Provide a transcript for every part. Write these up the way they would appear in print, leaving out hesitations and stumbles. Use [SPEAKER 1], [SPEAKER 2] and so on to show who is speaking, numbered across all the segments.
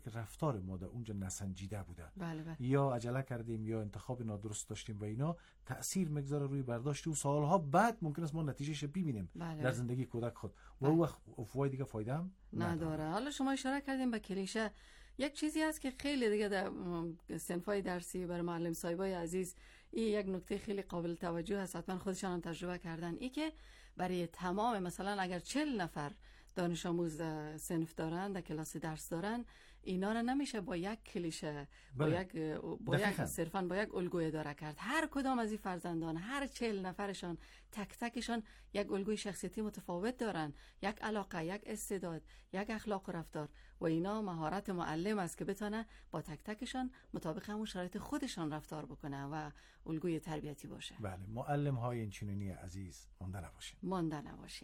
[SPEAKER 1] که رفتار ما در اونجا نسنجیده بوده.
[SPEAKER 2] بله بله.
[SPEAKER 1] یا عجله کردیم یا انتخاب نادرست داشتیم و اینا تأثیر میگذاره روی برداشت و سالها بعد ممکن است ما نتیجهش ببینیم
[SPEAKER 2] بله.
[SPEAKER 1] در زندگی کودک خود و اون وقت افوای دیگه فایده هم
[SPEAKER 2] نداره. حالا شما اشاره کردیم به کلیشه. یک چیزی هست که خیلی دیگه در صنفای درسی برای معلم صاحبای عزیز این یک نکته خیلی قابل توجه هست، حتما خودشان هم تجربه کردن، این که برای تمام مثلا اگر 40 نفر دانش آموز صنف دارن، در کلاس درس دارن، اینا رو نمیشه با یک کلیشه با یک صرفا با یک الگوی اداره کرد. هر کدام از این فرزندان، هر 40 نفرشان تک تکشان یک الگوی شخصیتی متفاوت دارن، یک علاقه، یک استعداد، یک اخلاق و رفتار و اینا مهارت معلم است که بتونه با تک تکشان مطابق همون شرایط خودشان رفتار بکنه و الگوی تربیتی باشه.
[SPEAKER 1] بله، معلم های این چنینی عزیز مانده نباشین.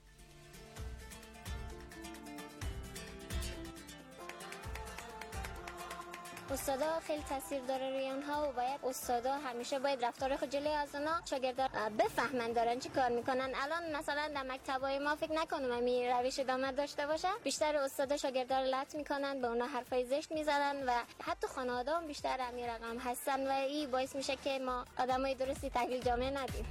[SPEAKER 3] استادا خیلی تاثیر داره روی اونها و باید استادا همیشه باید رفتار خود جلوی از اونا شاگردا بفهمن دارن چی کار میکنن. الان مثلا در مکتبای ما فکر نکنم همین روش ادامه داشته باشه. بیشتر استادا شاگردا رو لط میکنن، به اونا حرفای زشت میزنن و حتی خانواده هم بیشتر همین رقم هستن و این باعث میشه که ما آدمای درستی تحویل جامعه ندیم.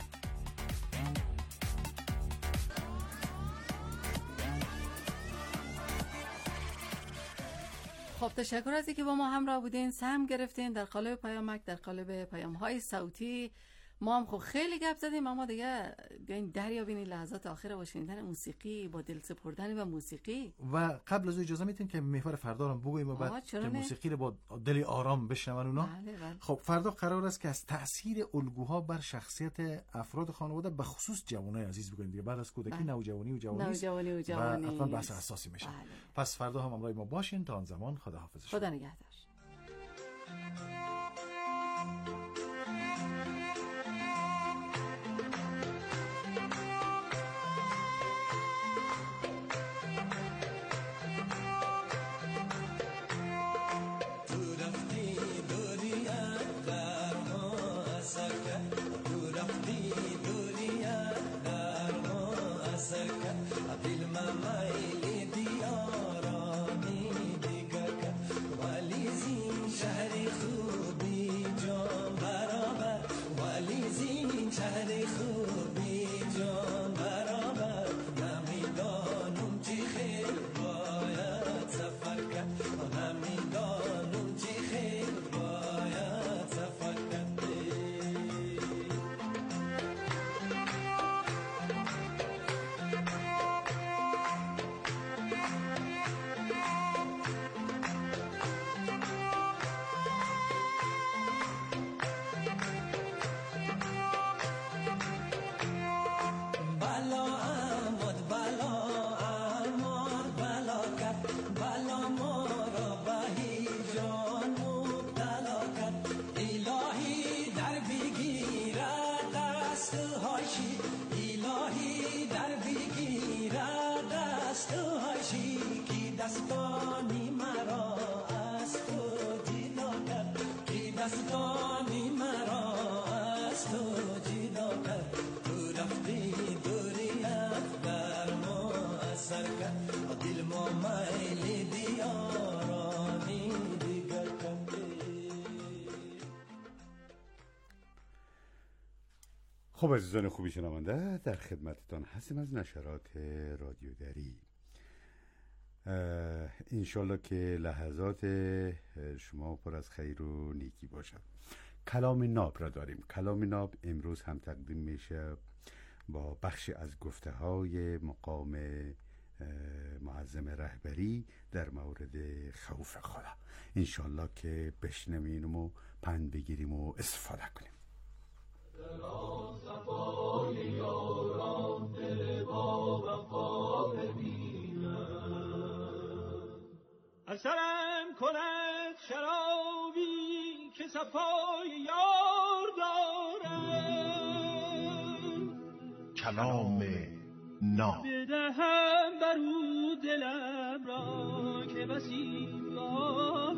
[SPEAKER 2] خب تشکر از اینکه با ما همراه بودین، سهم گرفتین در قالب پیامک، در قالب پیام‌های صوتی. ما هم خب خیلی گپ زدیم، اما دیگه بیاین دریابین این لحظات آخر با شنیدن موسیقی، با دل سپردن و موسیقی.
[SPEAKER 1] و قبل از اجازه میتین که محور فردا رو بگویم و بعد که موسیقی رو با دل آرام بشنون اونا.
[SPEAKER 2] بله.
[SPEAKER 1] خب فردا قرار است که از تاثیر الگوها بر شخصیت افراد خانواده به خصوص جوانای عزیز بگویم دیگه. بعد از کودکی نوجوانی و جوانی و حتما بحث اساسی میشه. پس فردا هم همراه ما باشین. تا آن زمان خداحافظ.
[SPEAKER 2] خدا نگهدار.
[SPEAKER 4] دستانی مرا از تو جدا کرد، کی دستانی مرا از تو جدا کرد. تو رفتی دوریت در ما اثر کرد، دل ما میل دیارانی دیگر کرد.
[SPEAKER 5] خب عزیزان خوبی شنونده، در خدمتتان هستیم از نشرات رادیو دری. انشالله که لحظات شما پر از خیر و نیکی باشد. کلام ناب را داریم. کلام ناب امروز هم تقدیم میشه با بخش از گفته های مقام معظم رهبری در مورد خوف خدا. انشالله که بشنویم و پند بگیریم و استفاده کنیم.
[SPEAKER 6] صفای یاران دل با وفا ببینم، اثرم کند شرابی که صفای یار دارم.
[SPEAKER 7] کلام ناب
[SPEAKER 6] بدهم برو دلم را که بسی را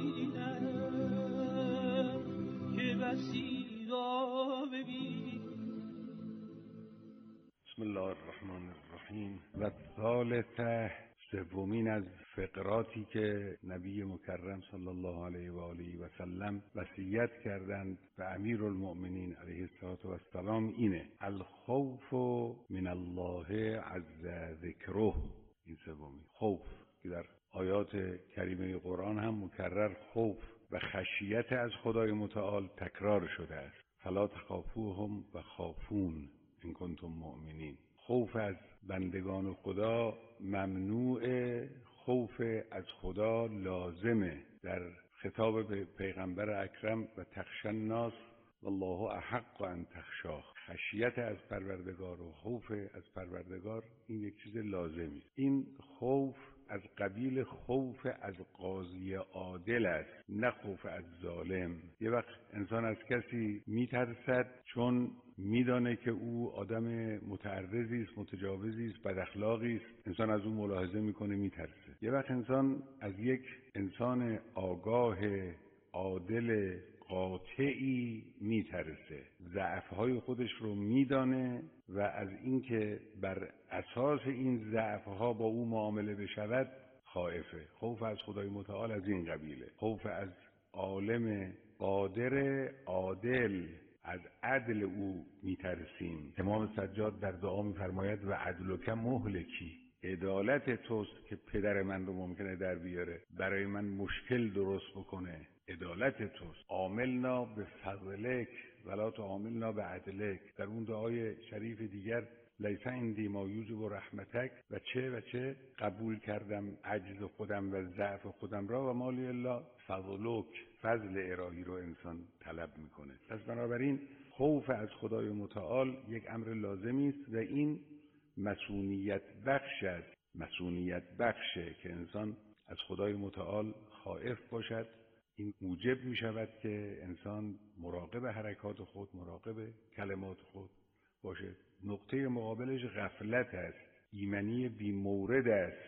[SPEAKER 6] ببینم، که بسی را ببینم.
[SPEAKER 5] بسم الله الرحمن الرحیم. و ثالثه سوم سومین از فقراتی که نبی مکرم صلی الله علیه و آله و سلم وصیت کردند به امیرالمؤمنین علیه السلام اینه: الخوف من الله عز ذکره. این سومین خوف که در آیات کریمه قرآن هم مکرر خوف و خشیت از خدای متعال تکرار شده است. فلا تخافوهم و خافون ان کنتم مؤمنین. خوف از بندگان خدا ممنوع، خوف از خدا لازمه. در خطاب به پیغمبر اکرم و تخشى الناس والله احق ان تخشاه، خشیت از پروردگار و خوف از پروردگار این یک چیز لازمی. این خوف از قبیل خوف از قاضی عادل است، نه خوف از ظالم. یه وقت انسان از کسی میترسد چون میدانه که او آدم متعرضی است، متجاوزی است، بد اخلاقی است، انسان از اون ملاحظه میکنه میترسه. یه وقت انسان از یک انسان آگاه عادل قاطعی میترسه، ضعف‌های خودش رو میدانه و از اینکه بر اساس این ضعف‌ها با او معامله بشود خائفه. خوف از خدای متعال از این قبیله. خوف از عالم قادر عادل، از عدل او میترسیم. امام سجاد در دعا میفرماید و عدلک مهلکی، عدالت توست که پدر من رو ممکنه در بیاره، برای من مشکل درست بکنه. عدالت توست. عاملنا به فضلک ولا تعاملنا به عدلک. در اون دعای شریف دیگر لیس عندی ما یوجب رحمتک و چه قبول کردم عجز خودم و ضعف خودم را و مالی الله فضلک، فضل الهی رو انسان طلب میکنه. پس بنابراین خوف از خدای متعال یک امر لازمی است و این مسئولیت بخش است. مسئولیت بخشه که انسان از خدای متعال خائف باشد. این موجب می شود که انسان مراقب حرکات خود، مراقب کلمات خود باشه. نقطه مقابلش غفلت است، ایمنی بی مورد است،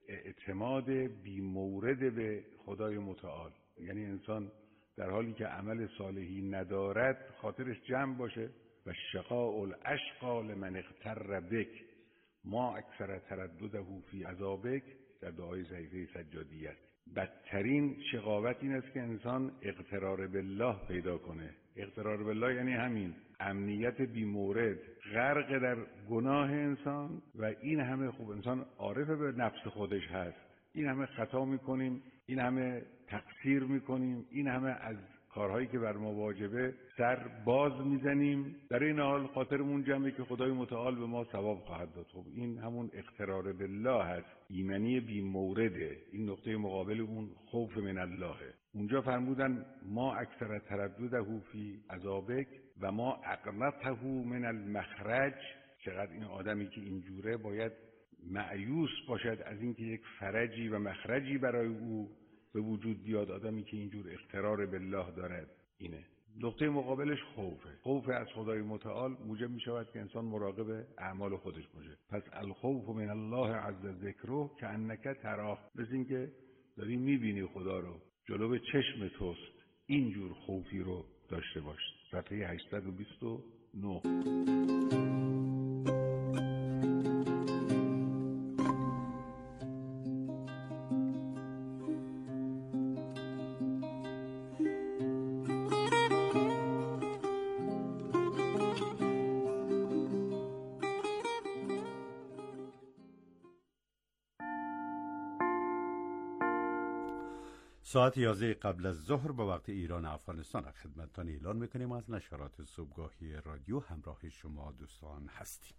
[SPEAKER 5] اعتماد بی مورد به خدای متعال. یعنی انسان در حالی که عمل صالحی ندارد خاطرش جمع باشه. و شقاء الاشقى لمن اغتر بک ما اکثر تردده فی عذابک، در دعای ضعیفه سجادیه است. بدترین شقاوت این است که انسان اغترار بالله پیدا کنه. اغترار بالله یعنی همین امنیت بی مورد، غرق در گناه انسان و این همه خوب انسان عارف به نفس خودش هست، این همه خطا میکنیم، این همه تقصیر میکنیم، این همه از کارهایی که بر ما واجبه سر باز میزنیم، در این حال خاطرمون جمعه که خدای متعال به ما ثواب خواهد داد. خب این همون اغترار بالله هست، ایمنی بی مورده. این نقطه مقابل اون خوف من الله. اونجا فرمودن ما اکثر تردده فی عذابک و ما اقنته من المخرج. چقدر این آدمی که اینجوره باید مایوس باشد از اینکه یک فرجی و مخرجی برای او به وجود بیاد. آدمی که اینجور اغترار بالله دارد. اینه نقطه مقابلش خوفه. خوف از خدای متعال موجب می شود که انسان مراقب اعمال خودش باشه. پس الخوف من الله عز ذکره کأنک تراه، مثل این که داری میبینی خدا رو، جلو چشم توست. اینجور خوفی رو داشته باش. صفحه 829. ساعت 11 قبل از ظهر به وقت ایران و افغانستان خدمتتان اعلان میکنیم از نشرات صبحگاهی رادیو همراه شما دوستان هستیم.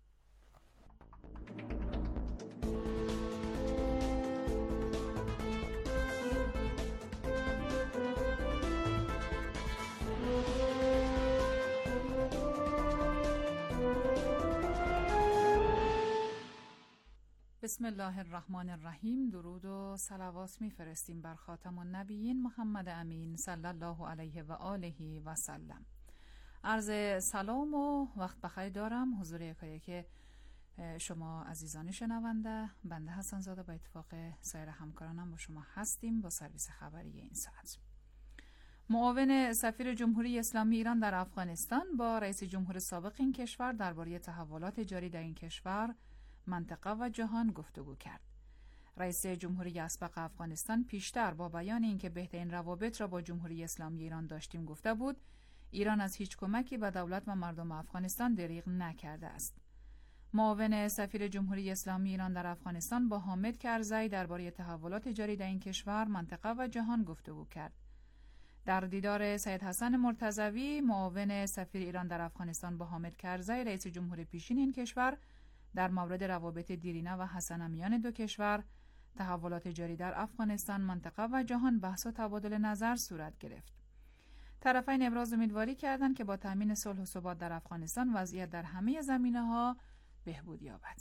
[SPEAKER 8] بسم الله الرحمن الرحیم. درود و صلوات میفرستیم بر خاتم النبیین محمد امین صلی الله علیه و آله و سلم. عرض سلام و وقت بخیر دارم حضور یکایک شما عزیزان شنونده. بنده حسن زاده با اتفاق سایر همکارانم با شما هستیم با سرویس خبری این ساعت. معاون سفیر جمهوری اسلامی ایران در افغانستان با رئیس جمهور سابق این کشور درباره تحولات جاری در این کشور، منطقه و جهان گفتگو کرد. رئیس جمهوری اسبق افغانستان پیشتر با بیان اینکه بهترین روابط را با جمهوری اسلامی ایران داشتیم گفته بود ایران از هیچ کمکی به دولت و مردم افغانستان دریغ نکرده است. معاون سفیر جمهوری اسلامی ایران در افغانستان با حامد کرزی درباره تحولات جاری در این کشور، منطقه و جهان گفتگو کرد. در دیدار سید حسن مرتضوی، معاون سفیر ایران در افغانستان با حامد کرزی، رئیس جمهور پیشین این کشور، در مورد روابط دیرینه و حسنه میان دو کشور، تحولات جاری در افغانستان، منطقه و جهان بحث و تبادل نظر صورت گرفت. طرفین ابراز امیدواری کردند که با تامین صلح و ثبات در افغانستان وضعیت در همه زمینه‌ها بهبود یابد.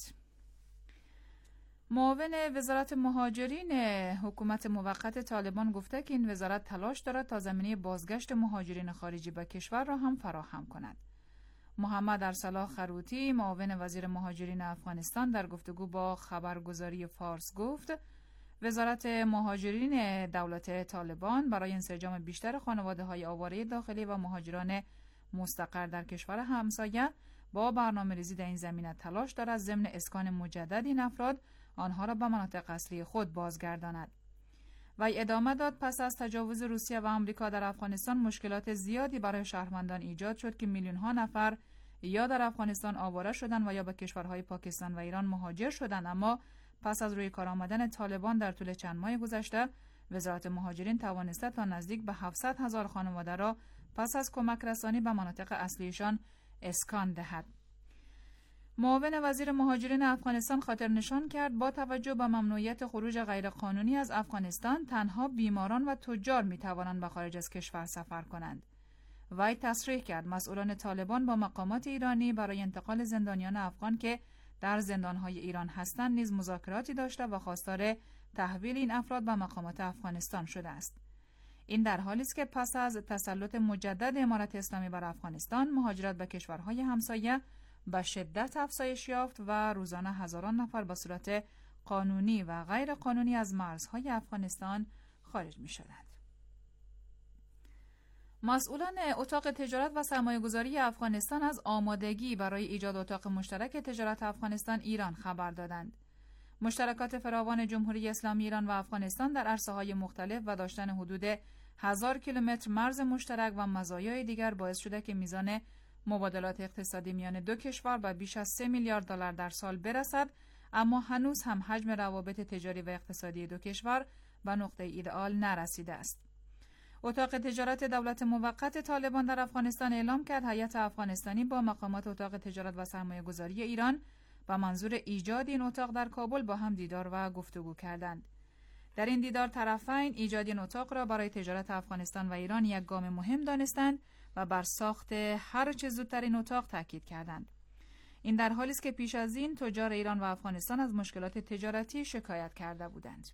[SPEAKER 8] معاون وزارت مهاجرین حکومت موقت طالبان گفته که این وزارت تلاش دارد تا زمینه بازگشت مهاجرین خارجی به کشور را هم فراهم کند. محمد ارسلا خروتی، معاون وزیر مهاجرین افغانستان، در گفتگو با خبرگزاری فارس گفت وزارت مهاجرین دولت طالبان برای انسجام بیشتر خانواده‌های آواره داخلی و مهاجران مستقر در کشور همسایه با برنامه‌ریزی در این زمینه تلاش دارد ضمن اسکان مجدد این افراد آنها را به مناطق اصلی خود بازگرداند. وی ادامه داد پس از تجاوز روسیه و آمریکا در افغانستان مشکلات زیادی برای شهروندان ایجاد شد که میلیون‌ها نفر یا در افغانستان آواره شدند و یا به کشورهای پاکستان و ایران مهاجر شدند، اما پس از روی کار آمدن طالبان در طول چند ماه گذشته وزارت مهاجرین توانسته تا نزدیک به 700,000 خانواده را پس از کمک رسانی به مناطق اصلیشان اسکان دهد. معاون وزیر مهاجرین افغانستان خاطر نشان کرد با توجه به ممنوعیت خروج غیرقانونی از افغانستان تنها بیماران و تجار می توانند به خارج از کشور سفر کنند. وی تصریح کرد مسئولان طالبان با مقامات ایرانی برای انتقال زندانیان افغان که در زندانهای ایران هستند نیز مذاکراتی داشته و خواستار تحویل این افراد به مقامات افغانستان شده است. این در حالی است که پس از تسلط مجدد امارت اسلامی بر افغانستان، مهاجرت به کشورهای همسایه به شدت افزایش یافت و روزانه هزاران نفر به صورت قانونی و غیر قانونی از مرزهای افغانستان خارج می شدند. مسئولان اتاق تجارت و سرمایه‌گذاری افغانستان از آمادگی برای ایجاد اتاق مشترک تجارت افغانستان ایران خبر دادند. مشترکات فراوان جمهوری اسلامی ایران و افغانستان در عرصه‌های مختلف و داشتن حدود 1000 کیلومتر مرز مشترک و مزایای دیگر باعث شده که میزان مبادلات اقتصادی میان دو کشور به بیش از 3 میلیارد دلار در سال برسد، اما هنوز هم حجم روابط تجاری و اقتصادی دو کشور به نقطه ایدئال نرسیده است. اتاق تجارت دولت موقت طالبان در افغانستان اعلام کرد هیئت افغانستانی با مقامات اتاق تجارت و سرمایه‌گذاری ایران به منظور ایجاد این اتاق در کابل با هم دیدار و گفتگو کردند. در این دیدار طرفین ایجاد این اتاق را برای تجارت افغانستان و ایران یک گام مهم دانستند و بر ساخت هر چه زودتر این اتاق تاکید کردند. این در حالی است که پیش از این تجار ایران و افغانستان از مشکلات تجارتی شکایت کرده بودند.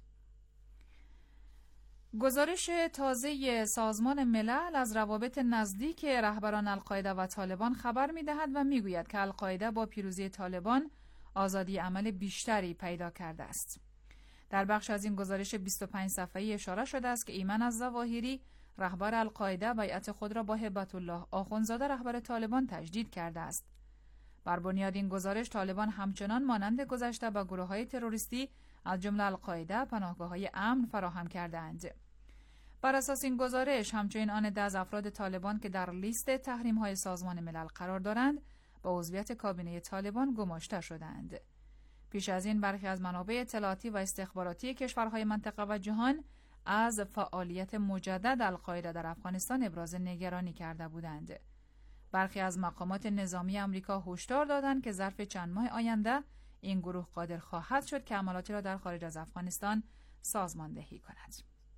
[SPEAKER 8] گزارش تازه سازمان ملل از روابط نزدیک رهبران القاعده و طالبان خبر می‌دهد و می‌گوید که القاعده با پیروزی طالبان آزادی عمل بیشتری پیدا کرده است. در بخش از این گزارش 25 صفحه‌ای اشاره شده است که ایمن الظواهری رهبر القاعده بیعت خود را با هبت الله آخوندزاده رهبر طالبان تجدید کرده است. بر بنیاد این گزارش طالبان همچنان مانند گذشته به گروه‌های تروریستی از جمله القاعده پناهگاه‌های امن فراهم کرده‌اند. بر اساس این گزارش همچنین آن 10 از افراد طالبان که در لیست تحریم‌های سازمان ملل قرار دارند با عضویت کابینه طالبان گماشته شدند. پیش از این برخی از منابع اطلاعاتی و استخباراتی کشورهای منطقه و جهان از فعالیت مجدد القاعده در افغانستان ابراز نگرانی کرده بودند. برخی از مقامات نظامی آمریکا هشدار دادند که ظرف چند ماه آینده این گروه قادر خواهد شد که عملاتی را در خارج از افغانستان سازماندهی کند.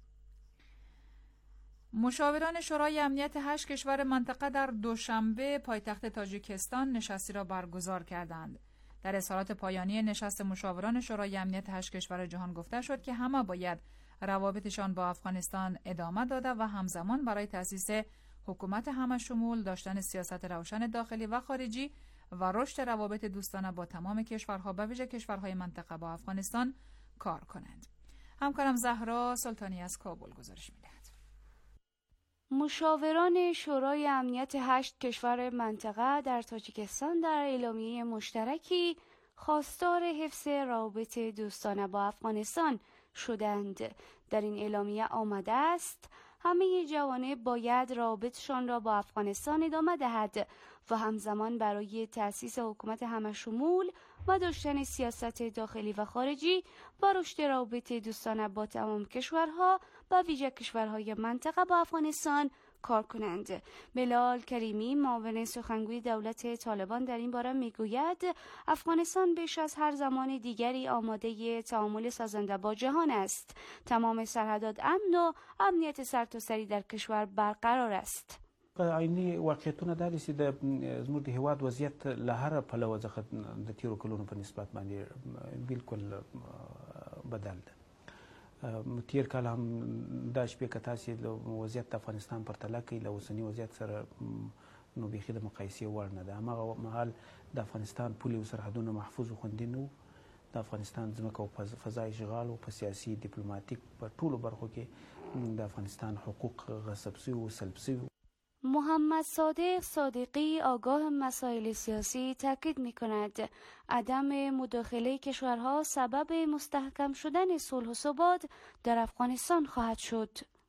[SPEAKER 8] مشاوران شورای امنیت 8 کشور منطقه در دوشنبه پایتخت تاجیکستان نشستی را برگزار کردند. در اظهارات پایانی نشست مشاوران شورای امنیت 8 کشور جهان گفته شد که همه باید روابطشان با افغانستان ادامه داده و همزمان برای تأسیس حکومت همه‌شمول، داشتن سیاست روشن داخلی و خارجی و رشد روابط دوستانه با تمام کشورها به ویژه کشورهای منطقه با افغانستان کار کنند. همکارم زهرا سلطانی از کابل گزارش می‌دهد.
[SPEAKER 9] مشاوران شورای امنیت 8 کشور منطقه در تاجیکستان در اعلامیه مشترکی خواستار حفظ روابط دوستانه با افغانستان شدند. در این اعلامیه آمده است همه جوانب باید روابطشان را با افغانستان ادامه دهد و همزمان برای تأسیس حکومت همشمول و داشتن سیاست داخلی و خارجی و رشد روابط دوستانه با تمام کشورها و ویژه کشورهای منطقه با افغانستان کار کنند. بلال کریمی معاون سخنگوی دولت طالبان در این باره میگوید افغانستان بیش از هر زمان دیگری آماده تعامل سازنده با جهان است. تمام سرحدات امن و امنیت سرتاسری در کشور برقرار است.
[SPEAKER 10] عیني واقعیتونه دا چې د زموږ د هیواد وضعیت له هر پلوه څخه د تیرو کلونو په نسبت باندې بالکل بدل ده. تیر کال هم دا شپې که تاسې وضعیت د افغانستان پرتله کوئ له اوسني وضعیت سره نو بیخي د مقایسې وړ نه ده. هماغه مهال د افغانستان پولې او سرحدونه محفوظ او خوندي نه وو. د افغانستان ځمکه او فضا اشغال او په سیاسي ډیپلوماتیک په ټولو برخو کې د افغانستان حقوق غصب شوي او سلب شوي.
[SPEAKER 9] محمد صادق صادقی آگاه مسائل سیاسی تاکید می‌کند عدم مداخله کشورها سبب مستحکم شدن صلح و ثبات در افغانستان خواهد شد.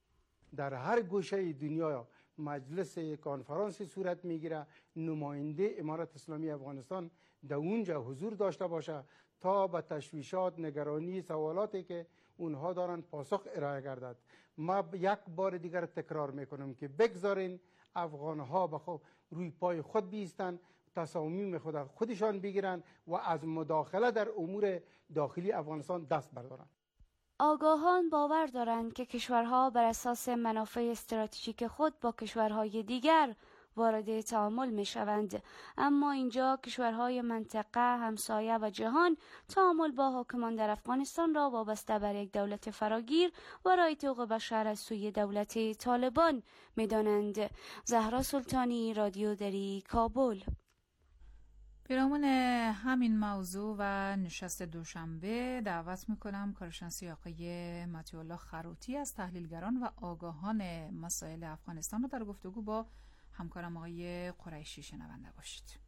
[SPEAKER 11] در هر گوشه دنیا مجلس کنفرانس صورت میگیره، نماینده امارت اسلامی افغانستان در اونجا حضور داشته باشه تا به تشویشات، نگرانی، سوالاتی که اونها دارن پاسخ ارائه گردد. ما یک بار دیگر تکرار میکنم که بگذارین افغانها روی پای خود بیستن، تصامیم خودشان بگیرن و از مداخله در امور داخلی افغانستان دست بردارن.
[SPEAKER 9] آگاهان باور دارند که کشورها بر اساس منافع استراتژیک خود با کشورهای دیگر وارد تعامل می شوند، اما اینجا کشورهای منطقه، همسایه و جهان تعامل با حاکمان در افغانستان را وابسته بر یک دولت فراگیر و رعایت حقوق بشر از سوی دولت طالبان می دانند. زهرا سلطانی، رادیو دری، کابل.
[SPEAKER 8] پیرامون همین موضوع و نشست دوشنبه دعوت میکنم کارشناسی آقای مطیع‌الله خروتی از تحلیلگران و آگاهان مسائل افغانستان رو در گفتگو با همکارم آقای قریشی شنونده باشید.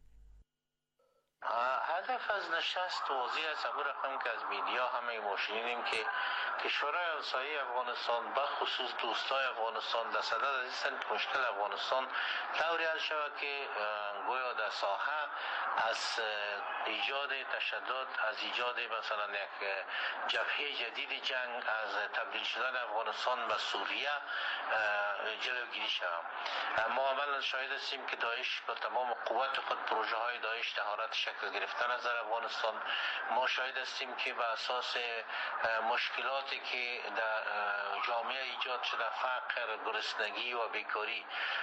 [SPEAKER 12] هدف از نشست واضح است. همون رقم که از میدیا همه ما شنیدیم که کشورهای همسایه افغانستان بخصوص دوستای افغانستان در صدد هستند که مشکل افغانستان طوری حل شود که گویا در ساحه از ایجاد تشدد، از ایجاد مثلا یک جبهه جدید جنگ، از تبدیل شدن افغانستان به سوریه جلوگیری شود. ما عملا شاهد هستیم که داعش با تمام قوت خود پروژه های داعش طهارت شکل گرفتن از در افغانستان. ما شاهد هستیم که به اساس مشکلاتی که در جامعه ایجاد شده، فقر، گرسنگی و بیکاری،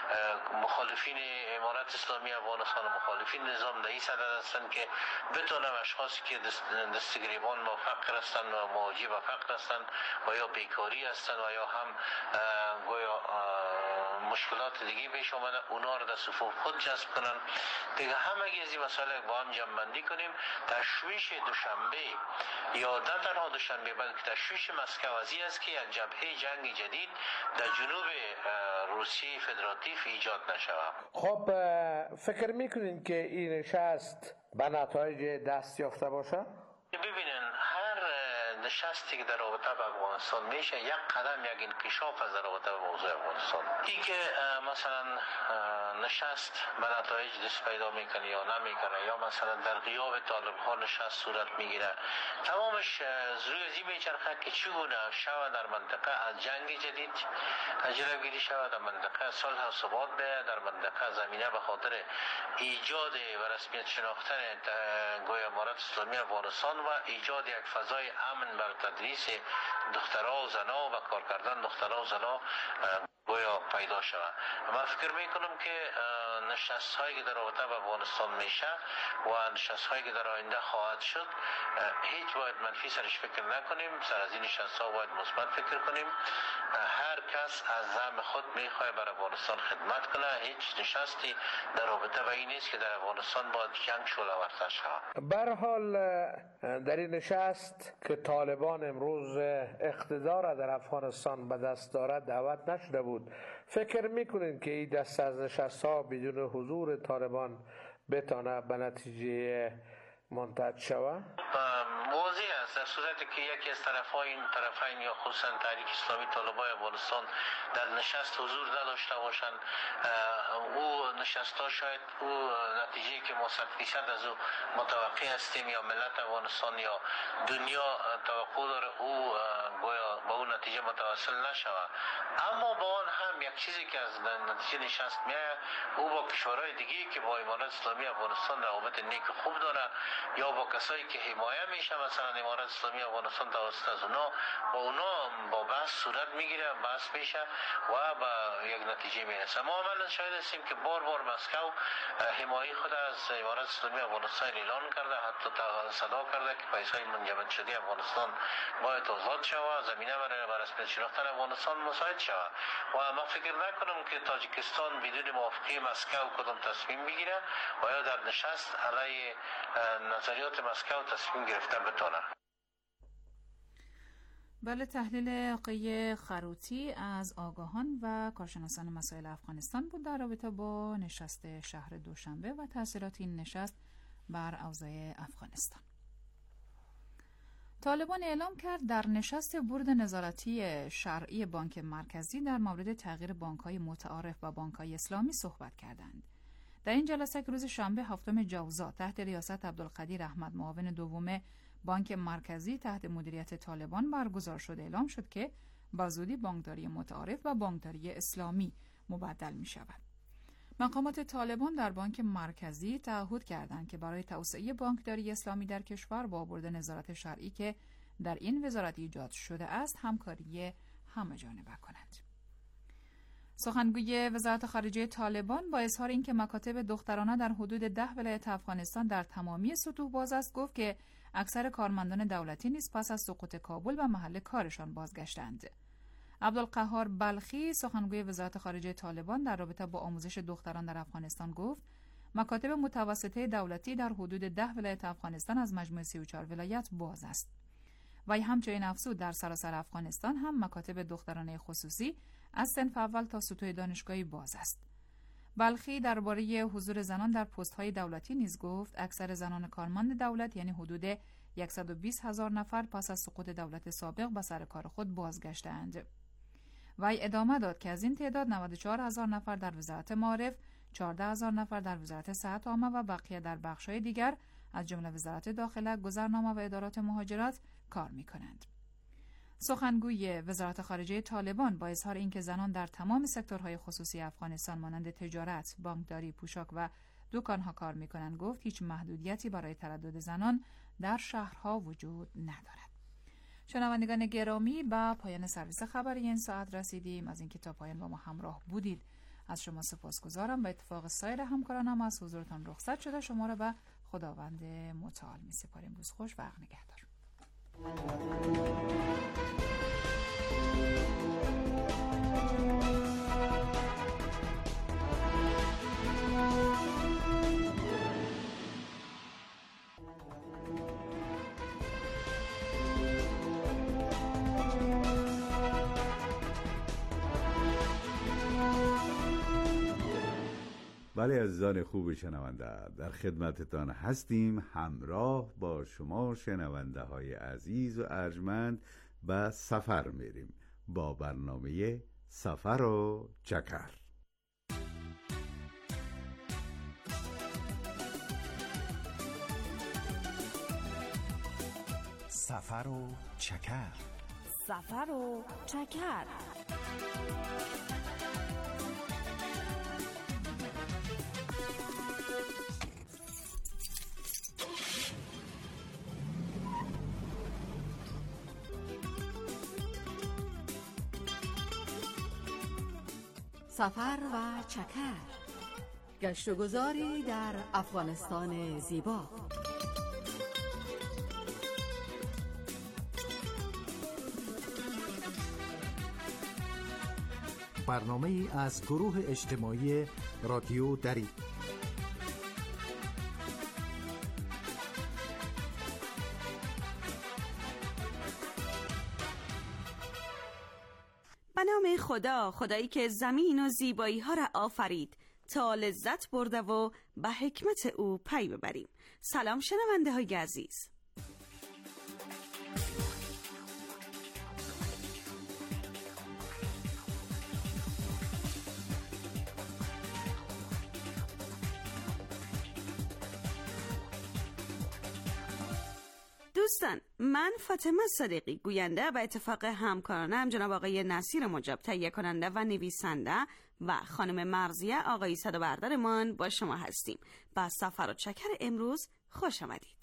[SPEAKER 12] مخالفین امارت اسلامی افغانستان و مخالفین نظام در این صدد هستند که بتونن اشخاصی که دستگریبان با فقر هستند و مواجه با فقر هستند و یا بیکاری هستند و یا هم گویا مشکلات دیگه پیش آمده اونا رو در صفوف خود جذب کنن. دیگه همه از این مسائل با هم جمع‌بندی کنیم. تشویش دوشنبه یا نه تنها دوشنبه بلکه تشویش مسکو از این است که یک جبهه جنگ جدید در جنوب روسیه فدراتیو ایجاد نشود.
[SPEAKER 13] خب فکر میکنین که این نشست به نتایج دست یافته باشه؟
[SPEAKER 12] ببینن هر نشستی که در رابطه با افغانستان میشه یک قدم، یک انکشاف از رابطه با موضوع افغانستان. این که مثلا نشست به نتایج دست پیدا میکنه یا نمیکنه یا مثلا در غیاب طالب ها نشست صورت میگیره، تمامش روی از این میچرخه که چگونه شود در منطقه از جنگ جدید جلوگیری شود، در منطقه صلح و ثبات بیاید، در منطقه زمینه به خاطر ایجاد و رسمیت شناختن گویا امارت اسلامی افغانستان و ایجاد یک فضای امن بر تدریس دخترها و زنها و کار کردن دخترها و زنها گویا پیدا شود. من فکر میکنم که نشست هایی که در رابطه با افغانستان میشه و نشست هایی که در آینده خواهد شد هیچ باید منفی سرش فکر نکنیم، سر از این نشست ها باید مثبت فکر کنیم. هر کس از زعم خود میخواد بر افغانستان خدمت کنه. هیچ نشستی در رابطه با این نیست که در افغانستان باید جنگ شعله ورزش شود.
[SPEAKER 13] به هر حال در این نشست که طالبان امروز اقتدار در افغانستان به دست دارد دعوت نشده بود، فکر میکنین که این دست از نشست ها بدون حضور طالبان بتانه به نتیجه منتهی شود؟
[SPEAKER 12] واضح است در صورتی که یکی از این طرفین یا خصوصا تحریک اسلامی طالبان افغانستان در نشست حضور نداشته باشند، او نشست ها شاید او نتیجه که ما 100% از او متوقع هستیم یا ملت افغانستان یا دنیا توقع داره او گویا با اون نتیجه متوسل نشود. اما با آن هم یک چیزی که از نتیجه نشست میاد، او با کشورهای دیگه که با امارات اسلامی افغانستان روابط نیک خوب داره یا با کسایی که حمایه میشه مثلا امارات اسلامی افغانستان توسط از اونا با بحث صورت میگیره، بحث میشه و با یک نتیجه میرسه. ما عملا شاهد هستیم که بار مسکو حمایه خود از امارات اسلامی افغانستان اعلان کرده، حتی صدا کرده که پیسای منجمد شده افغانستان باید آزاد شود، زمینه برای رسمیت شناختن افغانستان مساعد شود و ما فکر نکنم که تاجیکستان بدون موافقه مسکو کدام تصمیم بگیره و یا در نشست علیه نظریات مسکو تصمیم گرفته بتونه.
[SPEAKER 8] بله، تحلیل آقای خروتی از آگاهان و کارشناسان مسائل افغانستان بود در رابطه با نشست شهر دوشنبه و تأثیرات این نشست بر اوضاع افغانستان. طالبان اعلام کرد در نشست بورد نظارتی شرعی بانک مرکزی در مورد تغییر بانک‌های متعارف و بانک‌های اسلامی صحبت کردند. در این جلسه که روز شنبه 7 جوزا تحت ریاست عبدالقدیر احمد معاون دوم بانک مرکزی تحت مدیریت طالبان برگزار شد، اعلام شد که با زودی بانکداری متعارف و بانکداری اسلامی مبدل می شود. مقامات طالبان در بانک مرکزی تعهد کردند که برای توسعه بانکداری اسلامی در کشور با بورد نظارت شرعی که در این وزارت ایجاد شده است همکاری همه‌جانبه کنند. سخنگوی وزارت خارجه طالبان با اظهار اینکه مکاتب دخترانه در حدود 10 ولایت افغانستان در تمامی سطوح باز است، گفت که اکثر کارمندان دولتی نیز پس از سقوط کابل و محل کارشان بازگشتند. عبدالقهار بلخی سخنگوی وزارت خارجه طالبان در رابطه با آموزش دختران در افغانستان گفت مکاتب متوسطه دولتی در حدود 10 ولایت افغانستان از مجموع 34 ولایت باز است. وی همچنین افزود در سراسر افغانستان هم مکاتب دخترانه خصوصی از صنف اول تا سطوح دانشگاهی باز است. بلخی درباره حضور زنان در پست‌های دولتی نیز گفت اکثر زنان کارمند دولت یعنی حدود 120,000 نفر پس از سقوط دولت سابق به سر کار خود بازگشتند. وی ادامه داد که از این تعداد 94,000 نفر در وزارت معارف، 14,000 نفر در وزارت صحت عامه و بقیه در بخش‌های دیگر از جمله وزارت داخله، گذرنامه و ادارات مهاجرت کار می‌کنند. سخنگوی وزارت خارجه طالبان با اظهار اینکه زنان در تمام سکتورهای خصوصی افغانستان مانند تجارت، بانکداری، پوشاک و دکان‌ها کار می‌کنند گفت هیچ محدودیتی برای تردد زنان در شهرها وجود ندارد. شنوندگان گرامی، به پایان سرویس خبری این ساعت رسیدیم. از اینکه تا پایان با ما همراه بودید از شما سپاسگزارم. به اتفاق سایر همکارانم از حضورتان رخصت شده شما را به خداوند متعال می‌سپاریم. روز خوش و نگهدار.
[SPEAKER 5] بله عزیزان خوب شنونده، در خدمتتان هستیم همراه با شما شنونده های عزیز و ارجمند به سفر میریم با برنامه سفر و چکر.
[SPEAKER 1] سفر و چکر.
[SPEAKER 9] سفر و چکر.
[SPEAKER 2] سفر و چکر، گشت و گذاری در افغانستان زیبا.
[SPEAKER 1] برنامه ای از گروه اجتماعی رادیو دری.
[SPEAKER 14] به نام خدا، خدایی که زمین و زیبایی ها را آفرید، تا لذت برده و به حکمت او پی ببریم. سلام شنونده های عزیز. دوستان، من فاطمه صدیقی گوینده و اتفاق همکارانم جناب آقای نصیر مجاب تهیه کننده و نویسنده و خانم مرضیه آقای صدابردارمان با شما هستیم. با سفر و چکر امروز خوش آمدید.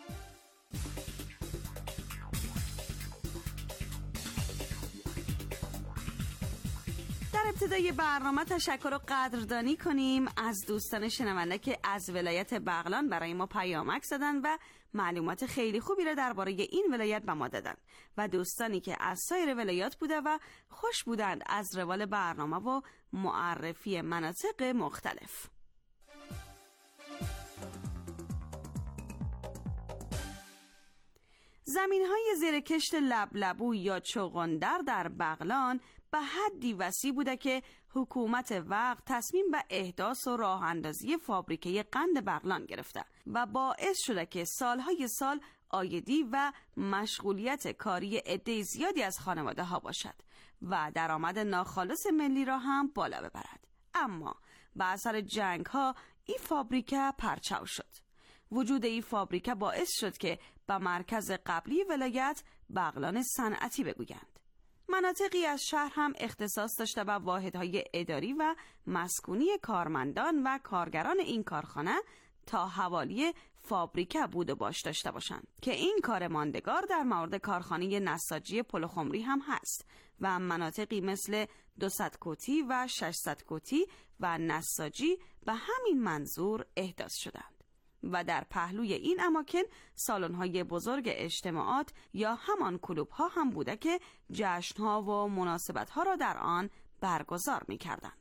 [SPEAKER 14] در ابتدای برنامه تشکر و قدردانی کنیم از دوستان شنونده که از ولایت بغلان برای ما پیامک زدن و معلومات خیلی خوبی را درباره این ولایت به ما دادن و دوستانی که از سایر ولایات بوده و خوش بودند از روال برنامه و معرفی مناطق مختلف. زمین‌های زیر کشت لبلبو یا چغندر در بغلان به حدی وسیع بوده که حکومت وقت تصمیم به احداث و راه اندازی فابریکه قند بغلان گرفته و باعث شده که سالهای سال عایدی و مشغولیت کاری عده زیادی از خانواده ها باشد و درآمد ناخالص ملی را هم بالا ببرد. اما به اثر جنگ ها این فابریکه پرچاو شد. وجود این فابریکه باعث شد که به مرکز قبلی ولایت بغلان صنعتی بگویند. مناطقی از شهر هم اختصاص داشته به واحدهای اداری و مسکونی کارمندان و کارگران این کارخانه تا حوالی فابریکه بود و باش داشته باشند که این کار ماندگار در مورد کارخانه نساجی پلوخمری هم هست و مناطقی مثل 200 کوتی و 600 کوتی و نساجی به همین منظور احداث شدند و در پهلوی این اماکن سالن‌های بزرگ اجتماعات یا همان کلوب‌ها هم بوده که جشن‌ها و مناسبت‌ها را در آن برگزار می‌کردند.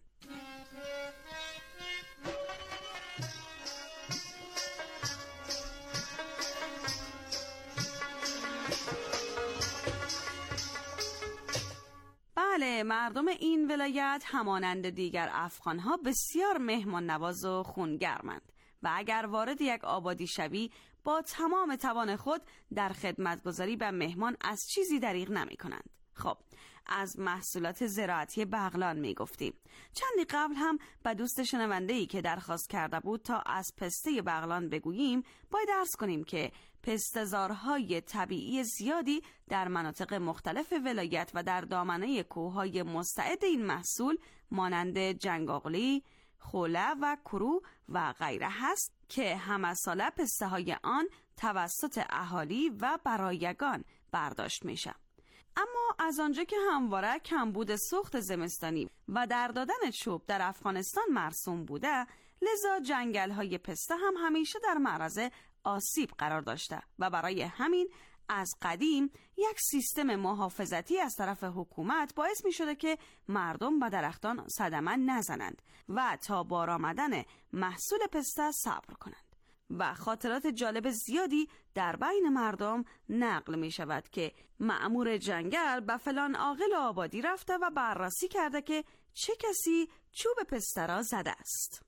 [SPEAKER 14] بله، مردم این ولایت همانند دیگر افغان‌ها بسیار مهمان نواز و خونگرمند و اگر وارد یک آبادی شوی با تمام توان خود در خدمتگزاری به مهمان از چیزی دریغ نمی کنند. خب، از محصولات زراعتی بغلان می گفتیم. چندی قبل هم به دوست شنونده‌ای که درخواست کرده بود تا از پسته بغلان بگوییم باید عرض کنیم که پسته‌زارهای طبیعی زیادی در مناطق مختلف ولایت و در دامنه کوههای مستعد این محصول مانند جنگاغلی، خوله و کرو و غیره هست که همه ساله پسته های آن توسط اهالی و برایگان برداشت میشه. اما از آنجا که همواره کمبود سوخت زمستانی و در دادن چوب در افغانستان مرسوم بوده، لذا جنگل های پسته هم همیشه در معرض آسیب قرار داشته و برای همین از قدیم یک سیستم محافظتی از طرف حکومت باعث می شده که مردم به درختان صدمه نزنند و تا بار آمدن محصول پسته صبر کنند و خاطرات جالب زیادی در بین مردم نقل می شود که مأمور جنگل به فلان عاقل آبادی رفته و بررسی کرده که چه کسی چوب پسته را زده است.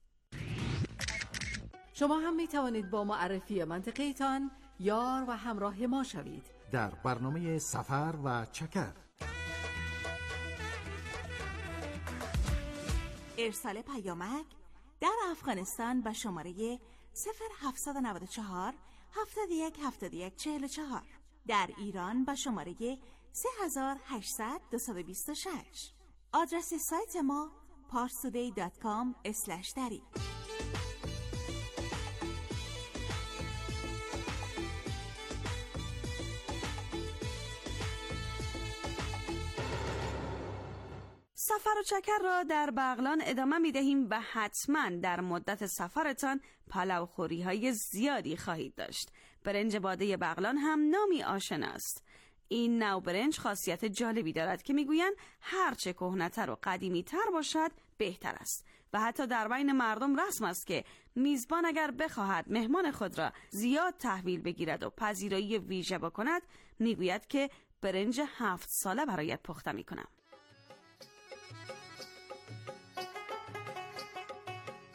[SPEAKER 2] شما هم می توانید با معرفی منطقه‌تان یار و همراه ما شوید
[SPEAKER 1] در برنامه سفر و چکر.
[SPEAKER 15] ارسال پیامک در افغانستان به شماره 0794 71 71 44، در ایران به شماره 3800 226. آدرس سایت ما parstoday.com/dari.
[SPEAKER 14] سفر و چکر را در بغلان ادامه می دهیم و حتما در مدت سفرتان پلوخوری های زیادی خواهید داشت. برنج باده بغلان هم نامی آشناست. این نوع برنج خاصیت جالبی دارد که میگویند هرچه کهنه‌تر و قدیمی‌تر باشد بهتر است و حتی در بین مردم رسم است که میزبان اگر بخواهد مهمان خود را زیاد تحویل بگیرد و پذیرایی ویژه بکند میگوید که برنج 7 ساله برایت پخته میکنم.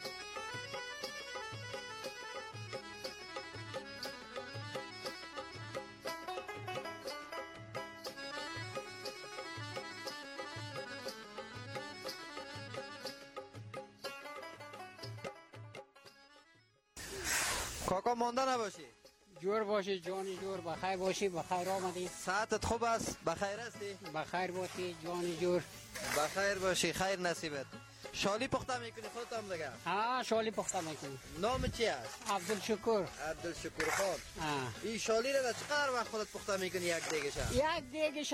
[SPEAKER 16] کاکا مانده نباشی.
[SPEAKER 17] جور باشی جانی جور، بخیر باشی، بخیر آمدی.
[SPEAKER 16] ساعتت خوب است؟ بخیر هستی؟
[SPEAKER 17] بخیر باشی جانی جور.
[SPEAKER 16] بخیر باشی، خیر نصیبت. شالی پخته میکنی خودت هم دیگه؟
[SPEAKER 17] ها شالی پخته میکنی.
[SPEAKER 16] نام چی است؟
[SPEAKER 17] عبدالشکر.
[SPEAKER 16] عبدالشکر خان. این شالی را چقدر وقت خودت پخته میکنی یک دیگش؟
[SPEAKER 17] یک دیگش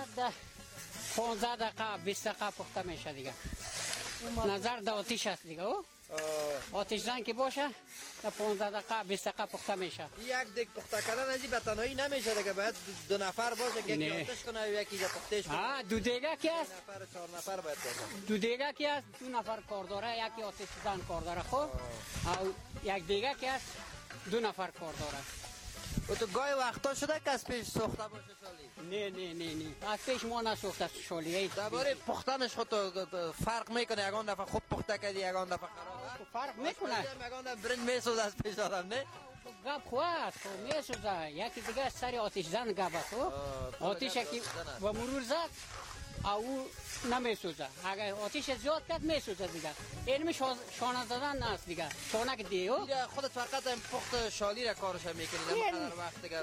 [SPEAKER 17] 15 دقیقه 20 دقیقه پخته میشه دیگه. نظر در آتیش است دیگه. آتیش زن که باشه در 15 دقیقه 20 دقیقه پخته میشه.
[SPEAKER 16] یک دیگ پخته کردن ازی به تنهایی نمیشه دیگه، باید 2 نفر باشه که یکی آتش کنه و یکی پختهش کنه.
[SPEAKER 17] ها 2 دیگه کی است؟
[SPEAKER 16] 2 نفر 4 نفر باید باشه.
[SPEAKER 17] 2 دیگه کی است؟ 2 نفر کار داره، یکی آتش زن کار داره. خب او یک دیگه کی است؟ 2 نفر کار داره.
[SPEAKER 16] و تو گاهی وقتا شده که از پیش سوخته باشه شالی؟
[SPEAKER 17] نه از پیش ما نسوخته شالی.
[SPEAKER 16] درباره پختنش خود فرق میکنه؟ یگان دفعه خوب پخته کردی یگان دفعه خراب؟
[SPEAKER 17] فرق میکنه.
[SPEAKER 16] یگان دفعه برنج میسوزه از پیش آدم نه؟
[SPEAKER 17] گپ خواهد میسوزه. یکی دیگه سر آتش زن گپ است. آتش که با مرور زد او نمیسوزه. اگر آتش زیاد کرد میسوزه دیگه. علم شانه زدن نیست دیگه. شانه که دیو
[SPEAKER 16] خودت فقط پخت شالی را کارش میکنی در وقت دیگه.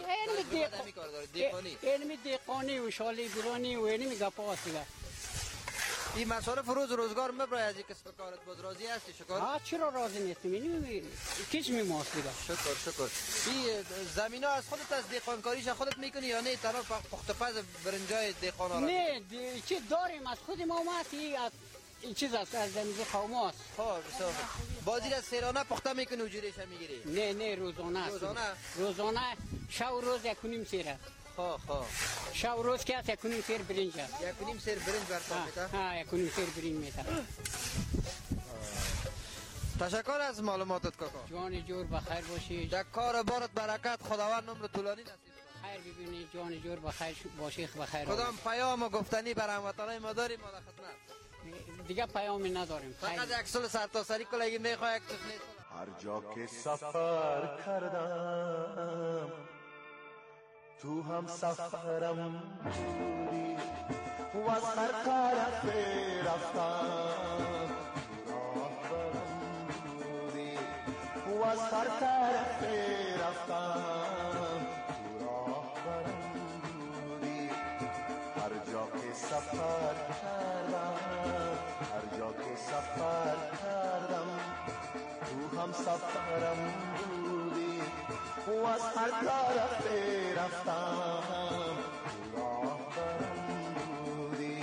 [SPEAKER 17] علم دیقانی و شالی برانی و علم گپاست دیگه.
[SPEAKER 16] این مصارف روزگار مبرای از این کسب کارت بود. راضی هستی شکر؟
[SPEAKER 17] چرا راضی نیستم؟ کیش میماست دیگه.
[SPEAKER 16] شکر. این زمین ها از خودت از دیقانکاریش خودت میکنی یا نه طرف پختپز برنجای دیقان ها را؟
[SPEAKER 17] نه چی داریم از خود ما این چیز است از زمین قوم هاست.
[SPEAKER 16] بازی از سیرانه پخته میکنی و جوریش هم میگیری؟
[SPEAKER 17] نه روزانه شو روز 1.5 سیره. شو روز که است 1.5 سیر برنج.
[SPEAKER 16] 1.5 سیر برنج برسان میتا؟
[SPEAKER 17] ها 1.5 سیر برنج میتا.
[SPEAKER 16] تشکر از معلوماتت کاکا.
[SPEAKER 17] جان جور بخیر باشی.
[SPEAKER 16] در کار بارت برکت، خداوند عمر طولانی نصیب کنه.
[SPEAKER 17] خیر ببینی جان جور بخیر باشی. بخیر.
[SPEAKER 16] کدام پیام و گفتنی برای هموطنان ما داریم ما در خدمت؟
[SPEAKER 17] دیگه پیامی نداریم.
[SPEAKER 16] فقط یک سال سرتاسری کلگی میخواه یک تفنیت.
[SPEAKER 18] هر جا که سفر کردم تو هم سفرم بودی و از هر طرف رفتم راهبرم بودی و از هر طرف رفتم راهبرم بودی. هر جا که سفر کردم تو هم سفرم بودی و از هر طرف رفتم راهبرم بودی.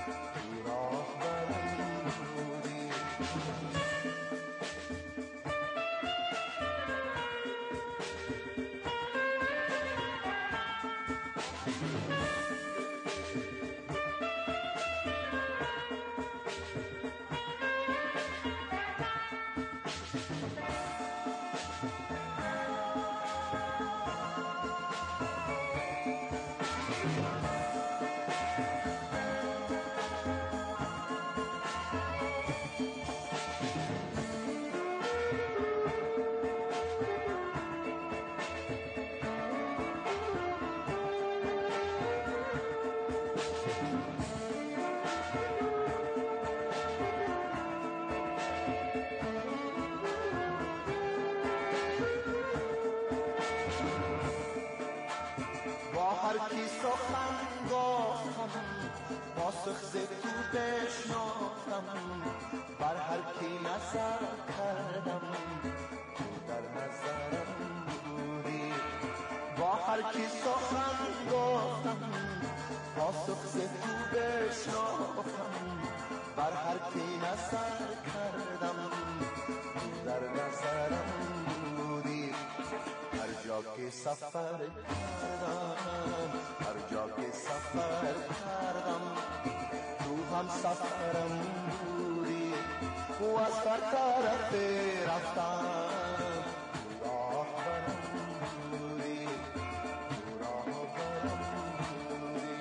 [SPEAKER 18] هر کی سخن گفتم پاسخ ز تو بشناختم، بر هر کی نظر کردم تو در نظرم بودی. با هر کی سخن گفتم پاسخ ز تو بشناختم، بر هر کی نظر کردم تو در نظرم بودی. هر جا که سفر کردم، هر جا که سفر کردم تو هم سفرم بودی و از هر طرف رفتم راه برم بودی، راه برم بودی.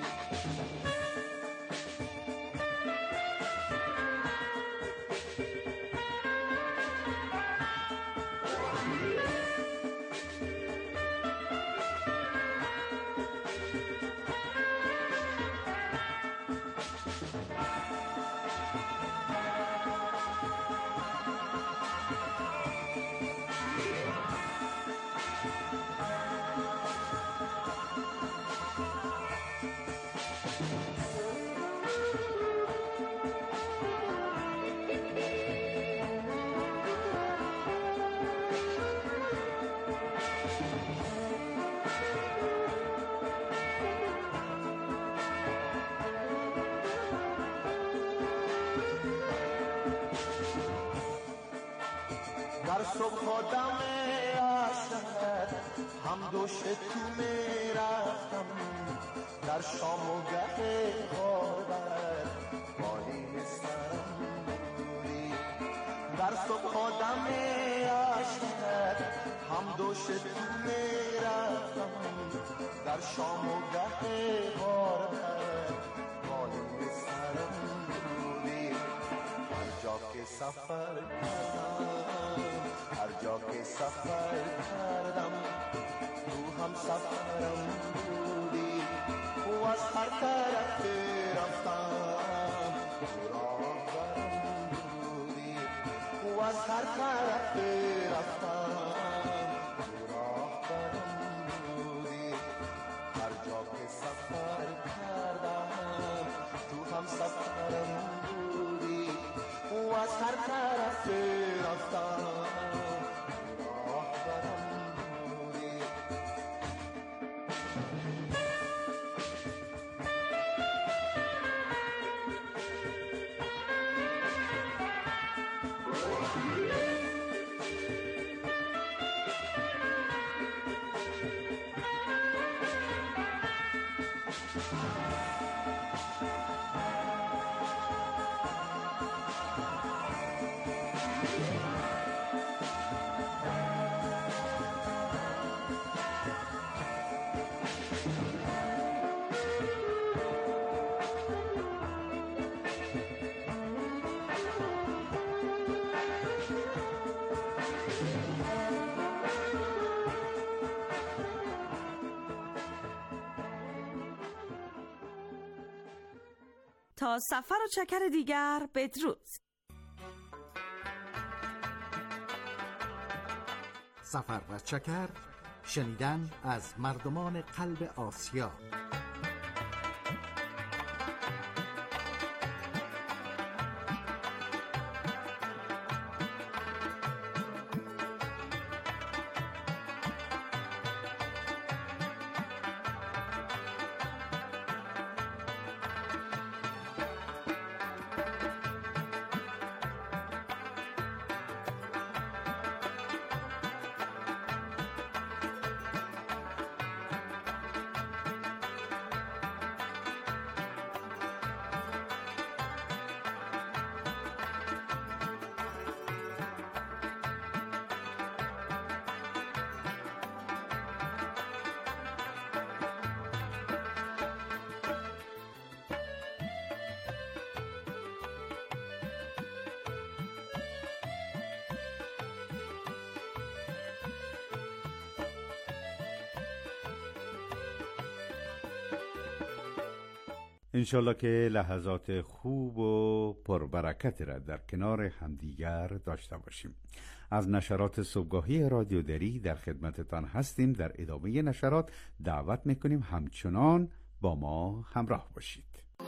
[SPEAKER 18] صبح و دم عصر هم دوش تو میرفتم در شام و گه غربت بالین سرم بودی در صبح و دم عصر هم دوش تو میرفتم در شام و گه غربت بالین سرم بودی هر جا که سفر کردم هر جا که سفر کردم تو هم سفرم بودی و از هر طرف رفتم تو راهبرم بودی و از هر طرف رفتم تو راهبرم بودی هر جا که سفر کردم تو هم سفرم بودی و از هر طرف رفتم
[SPEAKER 14] تا سفر و چکر دیگر بدرود.
[SPEAKER 1] سفر و چکر، شنیدن از مردمان قلب آسیا.
[SPEAKER 5] انشالله که لحظات خوب و پربرکت را در کنار همدیگر داشته باشیم. از نشرات صبحگاهی رادیو دری در خدمتتان هستیم. در ادامه نشرات دعوت میکنیم همچنان با ما همراه باشید.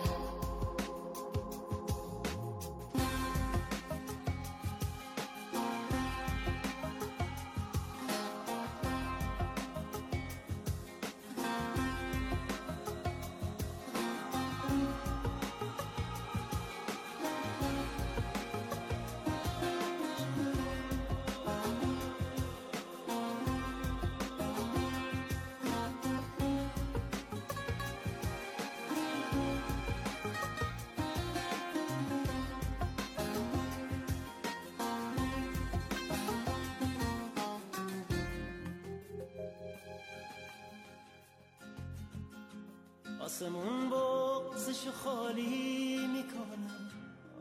[SPEAKER 6] آسمون بغزش خالی میکنم،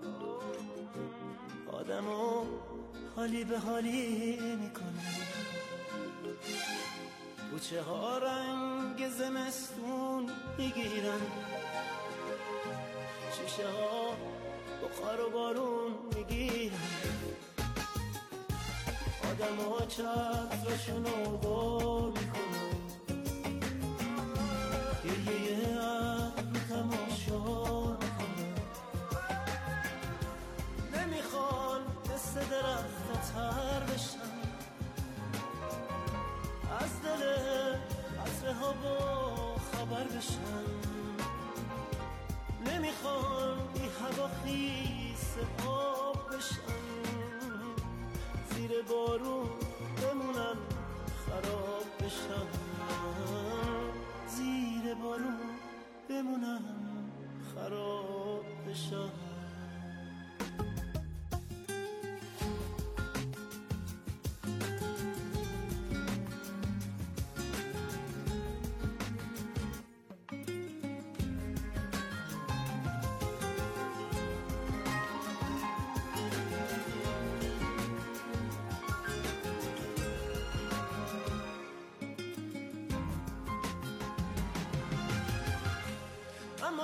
[SPEAKER 6] آدمو حالی به حالی میکنم، کوچه ها رنگ زمستون میگیرن، شیشه ها بخار و بارون میگیرن، آدمو چترشونو بار میکنن، گریه تماشا میکنن، نمیخوان مثل درخت تر بشن، از دل عطره ها با خبر بشن، نمیخوان بی هوا خیس آب بشن، زیر بارون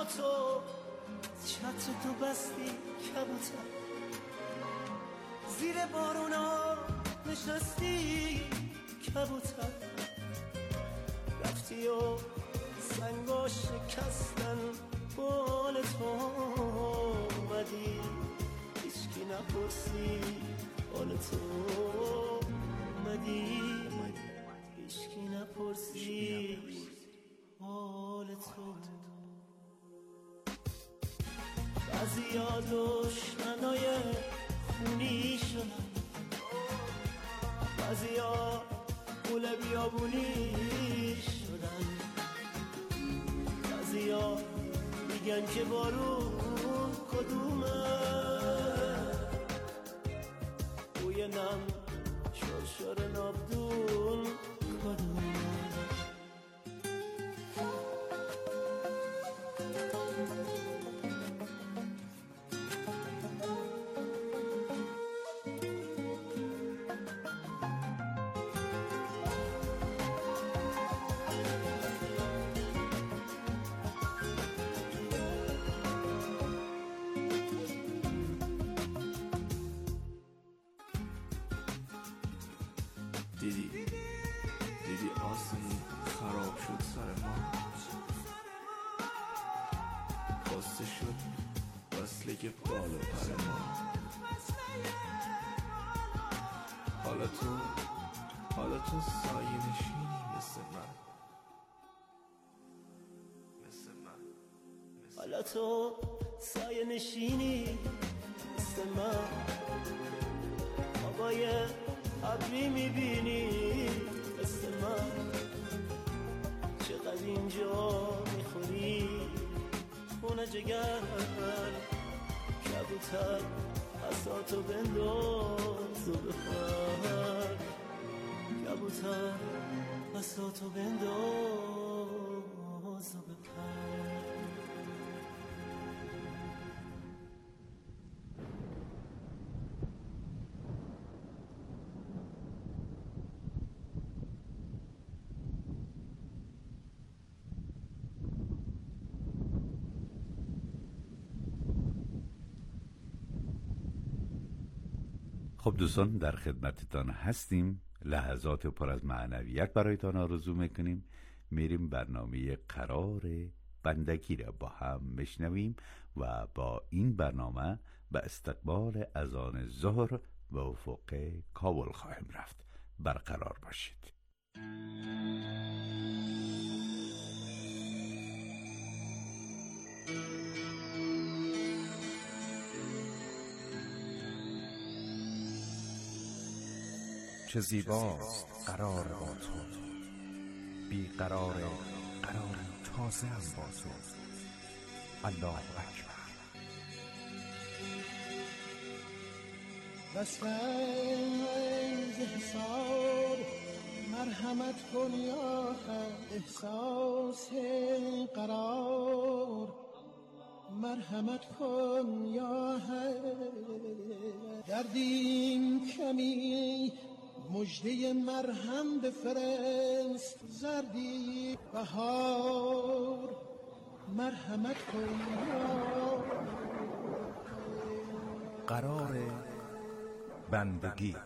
[SPEAKER 6] تو چتر تو بستی کبوتر زیر بارونا نشستی کبوتر رفتی و سنگا شکستن بال تو اومدی هیچکی نپرسی بال تو اومدی هیچکی نپرسی بال تو بعضیا دشمنای خونی شدن بعضیا گل بیابونی شدن بعضیا میگن که بارون کدومه بوی نم شرشر نابدون کدومه دیدی آسمون خراب شد سر ما بسته شد وصله بال و پر ما حالا تو سایه نشینی مثل من حالا تو سایه نشینی مثل من آقای ابری میبینی مثل من چقدر اینجا میخوری خونه جگر کبوتر عصاتو بنداز و بپر کبوتر عصاتو بنداز و بپر
[SPEAKER 5] خب دوستان در خدمتتان هستیم. لحظات پر از معنویت برایتان آرزو میکنیم. میریم برنامه قرار بندگی را با هم بشنویم و با این برنامه به استقبال اذان ظهر و افق کابل خواهیم رفت. برقرار باشید.
[SPEAKER 19] چه زیباست قرار با تو، بی قرار تازه هم با تو. الله اکبر.
[SPEAKER 6] بسنگ حساب مرحمت کن یا احساس قرار مرحمت کن یا دردیم کمی مجده مرهم بفرست زردی بهار مرحمت کن یا
[SPEAKER 19] قرار بندگی.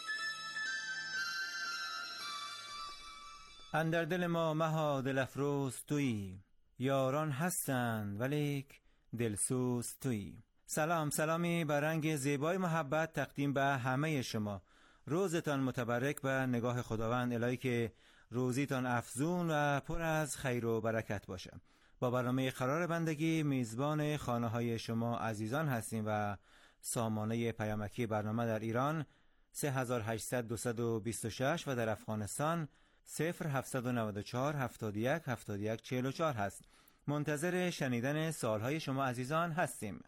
[SPEAKER 20] اندر دل ما مها دل افروز تویی، یاران هستند ولیک دلسوز تویی. سلامی بر رنگ زیبای محبت تقدیم به همه شما. روزتان متبرک به نگاه خداوند الهی که روزیتان افزون و پر از خیر و برکت باشه. با برنامه قرار بندگی میزبان خانه های شما عزیزان هستیم و سامانه پیامکی برنامه در ایران 3800-226 و در افغانستان 0794 71 71 44 هست. منتظر شنیدن سوالهای شما عزیزان هستیم.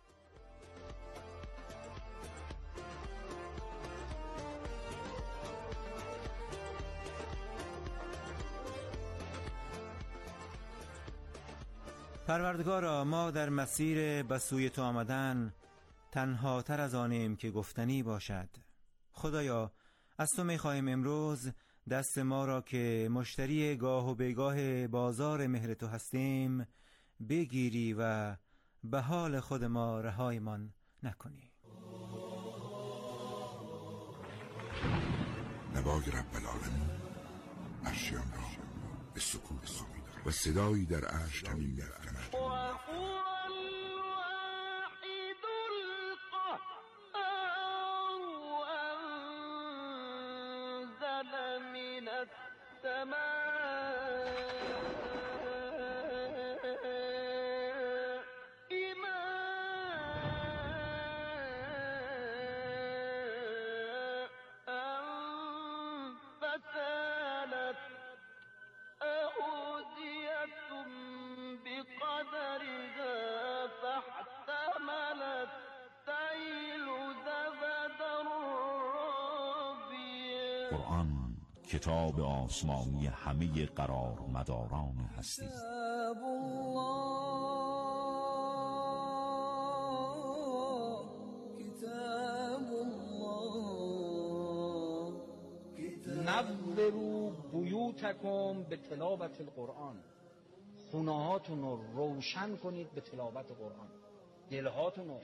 [SPEAKER 20] پروردگارا، ما در مسیر به سوی تو آمدن تنها تر از آنیم که گفتنی باشد. خدایا، از تو می‌خواهیم امروز دست ما را که مشتری گاه و بیگاه بازار مهر تو هستیم بگیری و به حال خود ما رهایمان نکنی.
[SPEAKER 21] نوای رب العالمین عرشیان را به سکوت آمیدارد و صدایی در عرش تمیم می‌افکند.
[SPEAKER 22] قرآن کتاب آسمانی همه قرار مداران هستی.
[SPEAKER 23] نوروا بیوتکم به تلاوت القرآن. خونه‌هاتون رو روشن کنید به تلاوت قرآن. دلهاتون و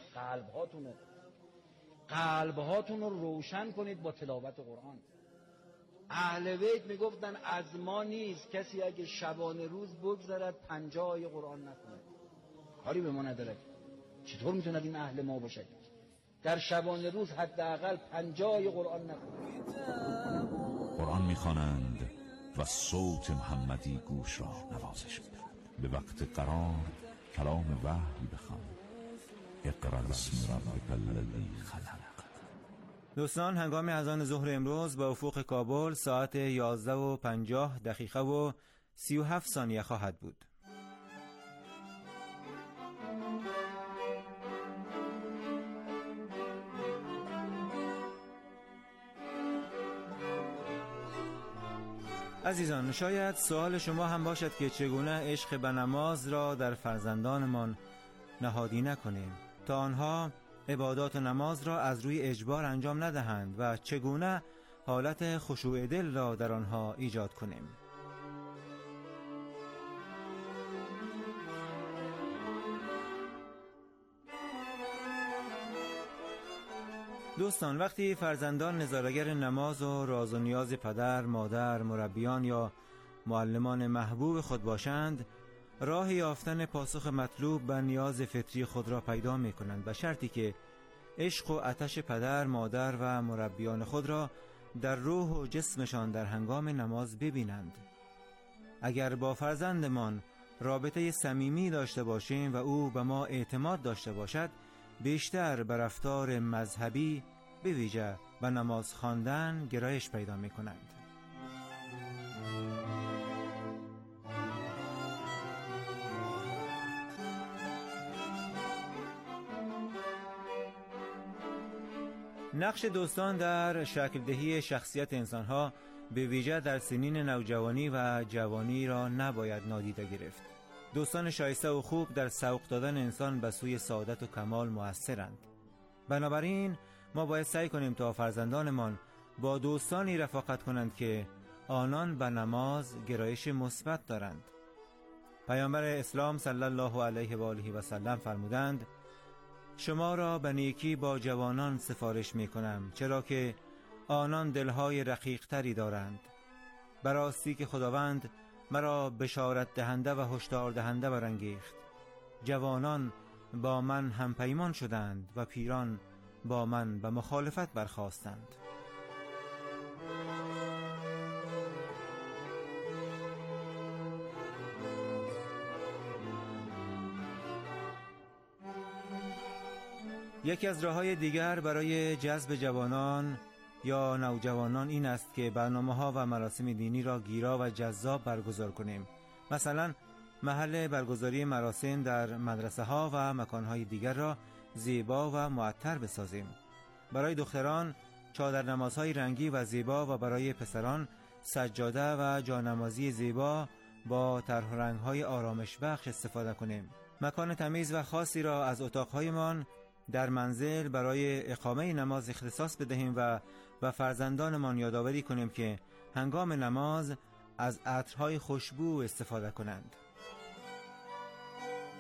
[SPEAKER 23] قلبهاتون رو روشن کنید با تلاوت قرآن. اهل بیت میگفتن از ما نیست کسی اگه شبانه روز بگذرد 50 آیه قرآن نکنه، کاری به ما نداره. چطور میتوند این اهل ما باشه؟ در شبانه روز حداقل 50 آیه قرآن نکنه.
[SPEAKER 22] قرآن میخوانند و صوت محمدی گوش را نوازش میدهد. به وقت قرار کلام وحی بخوان. اقرأ بسم ربک الذی خلق.
[SPEAKER 20] دوستان، هنگام اذان ظهر امروز با افق کابل ساعت 11:50 و 37 ثانیه خواهد بود. عزیزان، شاید سوال شما هم باشد که چگونه عشق به نماز را در فرزندانمان نهادی نکنیم تا آنها عبادات و نماز را از روی اجبار انجام ندهند و چگونه حالت خشوع دل را در آنها ایجاد کنیم. دوستان، وقتی فرزندان نظاره‌گر نماز و راز و نیاز پدر، مادر، مربیان یا معلمان محبوب خود باشند، راه یافتن پاسخ مطلوب به نیاز فطری خود را پیدا می کنند، به شرطی که عشق و آتش پدر، مادر و مربیان خود را در روح و جسمشان در هنگام نماز ببینند. اگر با فرزندمان رابطه صمیمی داشته باشیم و او به ما اعتماد داشته باشد، بیشتر به رفتار مذهبی به ویژه به نماز خواندن گرایش پیدا می کنند. نقش دوستان در شکل دهی شخصیت انسانها به ویژه در سنین نوجوانی و جوانی را نباید نادیده گرفت. دوستان شایسته و خوب در سوق دادن انسان به سوی سعادت و کمال مؤثرند. بنابراین ما باید سعی کنیم تا فرزندانمان با دوستانی رفاقت کنند که آنان به نماز گرایش مثبت دارند. پیامبر اسلام صلی الله علیه و آله و سلم فرمودند: شما را به نیکی با جوانان سفارش می کنم، چرا که آنان دلهای رقیق تری دارند. براستی که خداوند مرا بشارت دهنده و هشدار دهنده برانگیخت. جوانان با من هم پیمان شدند و پیران با من به مخالفت برخاستند. یکی از راه‌های دیگر برای جذب جوانان یا نوجوانان این است که برنامه‌ها و مراسم دینی را گیرا و جذاب برگزار کنیم. مثلا محل برگزاری مراسم در مدرسه‌ها و مکان‌های دیگر را زیبا و معطر بسازیم. برای دختران چادر نمازهای رنگی و زیبا و برای پسران سجاده و جانمازی زیبا با طرح و رنگ‌های آرامش بخش استفاده کنیم. مکان تمیز و خاصی را از اتاق‌هایمان در منزل برای اقامه نماز اختصاص بدهیم و فرزندانمان یادآوری کنیم که هنگام نماز از عطرهای خوشبو استفاده کنند.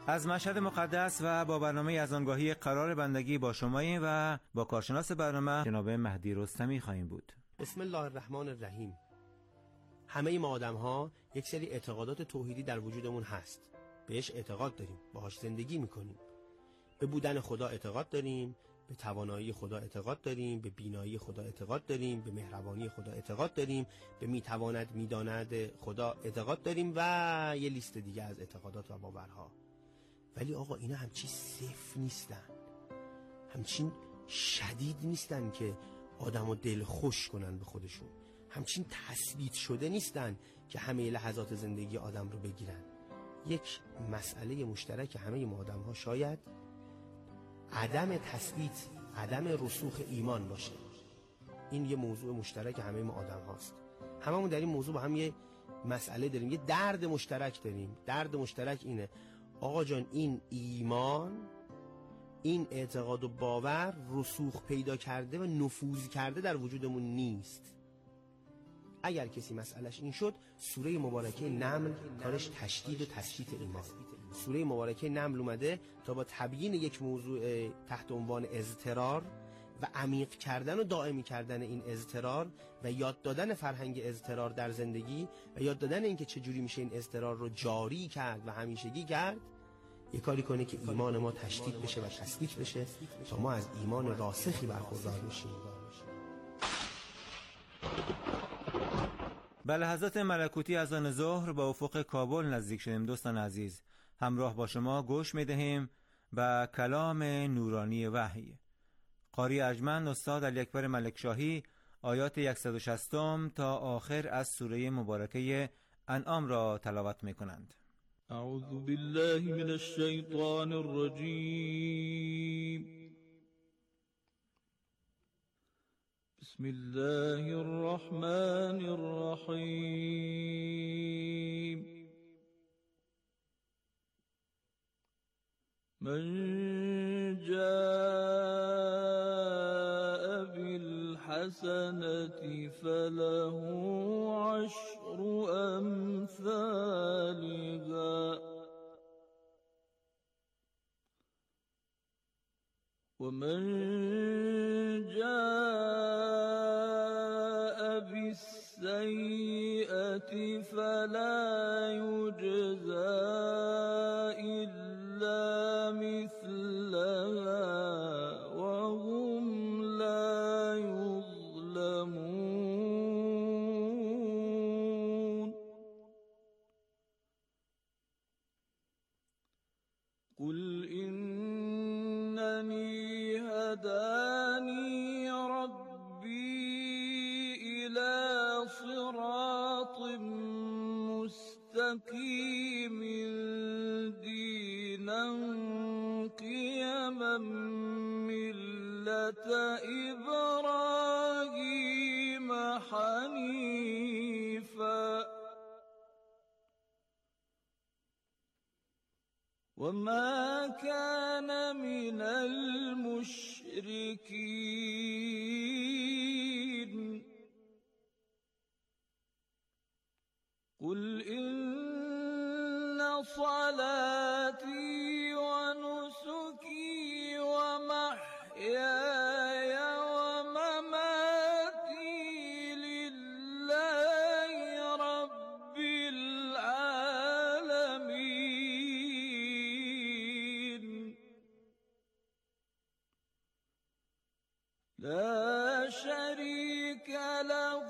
[SPEAKER 20] از مشهد مقدس و با برنامه از آنگاهی قرار بندگی با شماییم و با کارشناس برنامه جناب مهدی رستمی خواهیم بود.
[SPEAKER 3] بسم الله الرحمن الرحیم. همه ما آدم ها یک سری اعتقادات توحیدی در وجودمون هست. بهش اعتقاد داریم، باهاش زندگی میکنیم. به بودن خدا اعتقاد داریم، به توانایی خدا اعتقاد داریم، به بینایی خدا اعتقاد داریم، به مهربانی خدا اعتقاد داریم، به میتواند میداند خدا اعتقاد داریم و یه لیست دیگه از اعتقادات و باورها. ولی آقا اینا همچین صفر نیستن، همچین شدید نیستن که آدمو دل خوش کنن به خودشون، همچین تثبیت شده نیستن که همه لحظات زندگی آدم رو بگیرن. یک مسئله مشترک همه ما آدم ها شاید عدم تثبیت، عدم رسوخ ایمان باشه. این یه موضوع مشترک همه ما آدم هاست. هممون در این موضوع با هم یه مسئله داریم، یه درد مشترک داریم. درد مشترک اینه آقا جان، این ایمان، این اعتقاد و باور رسوخ پیدا کرده و نفوذ کرده در وجودمون نیست. اگر کسی مسئلهش این شد، سوره مبارکه نمل کارش تشدید و تثبیت ایمان. سوره مبارکه نمل اومده تا با تبیین یک موضوع تحت عنوان اضطرار و عمیق کردن و دائمی کردن این اضطرار و یاد دادن فرهنگ اضطرار در زندگی و یاد دادن اینکه چجوری میشه این اضطرار رو جاری کرد و همیشگی کرد، یه کاری کنه که ایمان ما تشدید بشه و تثبیت بشه تا ما از ایمان راسخی برخوردار بشیم.
[SPEAKER 20] به لحظات ملکوتی از آن ظهر با افق کابل نزدیک شدیم. دوستان عزیز، همراه با شما گوش می‌دهیم به کلام نورانی وحی. قاری ارجمند استاد علی اکبر ملکشاهی آیات 160 تا آخر از سوره مبارکه انعام را تلاوت می‌کنند.
[SPEAKER 4] اعوذ بالله من الشیطان الرجیم. بسم الله الرحمن الرحیم. من جاء بالحسنة فله عشر أمثالها ومن جاء بالسيئة فلا يجزى إلا مثلها وهم لا يظلمون. قل إنني هداني ربي إلى صراط مستقيم دينا قيما ملة إبراهيم حنيفا وما كان من المشركين. قل إن صلاتي ونسكي ومحياي ومماتي لله رب العالمين لا شريك له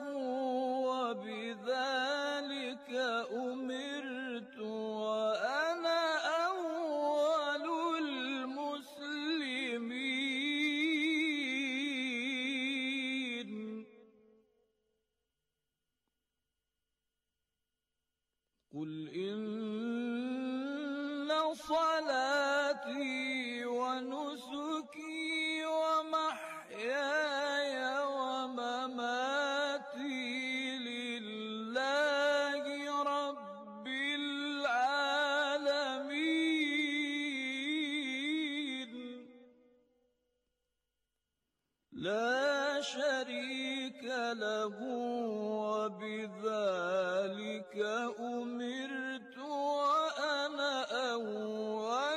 [SPEAKER 4] وبذلك أمرت وأنا أول المسلمين. قل إن صلاتي ونسكي ومحياي ومماتي لله رب العالمين لا شريك له وبذلك أمرت وأنا أول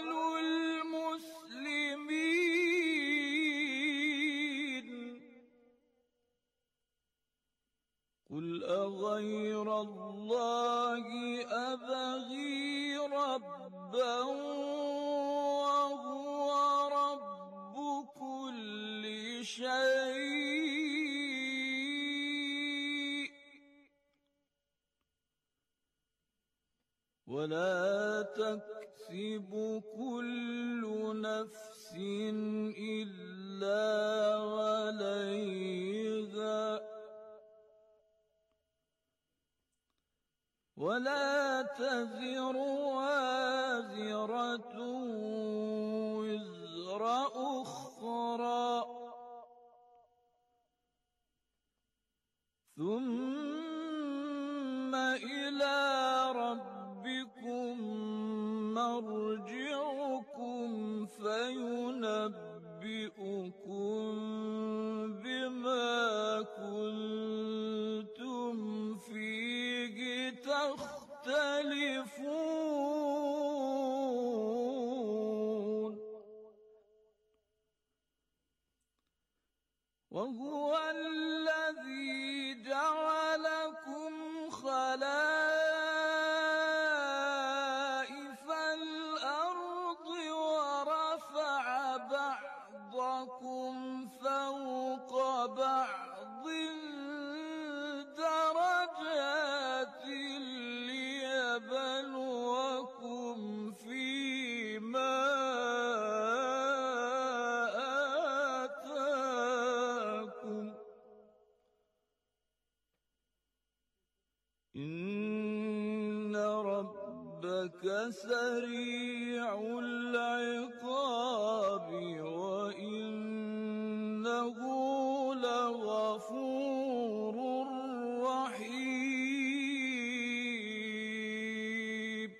[SPEAKER 4] ولا تكسب كل نفس إلا عليها ولا تزر وازرة وزر أخرى ثم إلى ربكم مرجعكم فينبئكم بما كنتم فيه تختلفون وهو الذي جعلكم خلائف الأرض ورفع بعضكم فوق بعض درجات ليبلوكم فيما آتاكم إن ربك سريع العقاب وإنه لغفور رحيم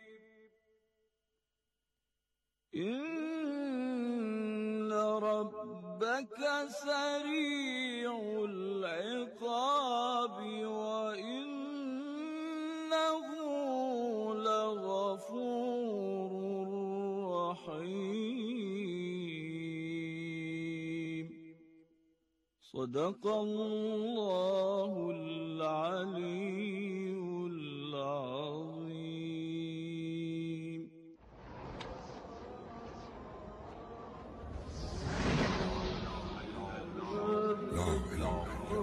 [SPEAKER 4] إن ربك سريع العقاب وإنه لغفور رحيم صدق الله العلي العظيم.
[SPEAKER 21] لا إله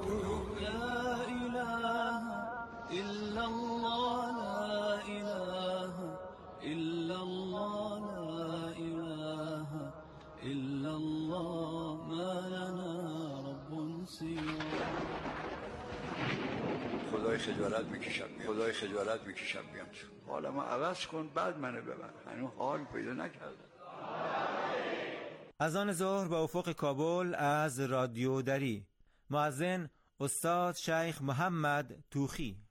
[SPEAKER 6] إلا الله لا إله إلا الله لا إله إلا الله ما لنا رب سواه.
[SPEAKER 7] خدای خجالت میکشم بیام تو حالا ما عوض کن بعد منو ببر هنوز حال پیدا نکردم.
[SPEAKER 20] اذان ظهر به افق کابل از رادیو دری. مؤذن استاد شیخ محمد توخی.